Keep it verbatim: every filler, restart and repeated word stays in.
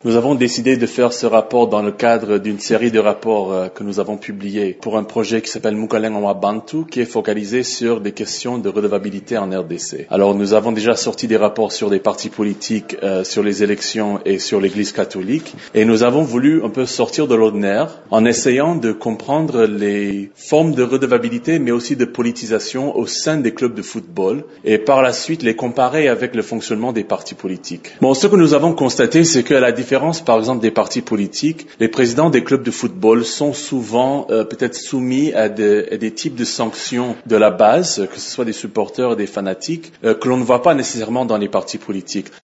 Nous avons décidé de faire ce rapport dans le cadre d'une série de rapports euh, que nous avons publiés pour un projet qui s'appelle Mukaleng Awa Bantu, qui est focalisé sur des questions de redevabilité en R D C. Alors, nous avons déjà sorti des rapports sur des partis politiques, euh, sur les élections et sur l'Église catholique, et nous avons voulu un peu sortir de l'ordinaire en essayant de comprendre les formes de redevabilité, mais aussi de politisation au sein des clubs de football, et par la suite les comparer avec le fonctionnement des partis politiques. Bon, ce que nous avons constaté, c'est que la différence, par exemple, des partis politiques, les présidents des clubs de football sont souvent euh, peut-être soumis à, de, à des types de sanctions de la base, que ce soit des supporters et des fanatiques, euh, que l'on ne voit pas nécessairement dans les partis politiques.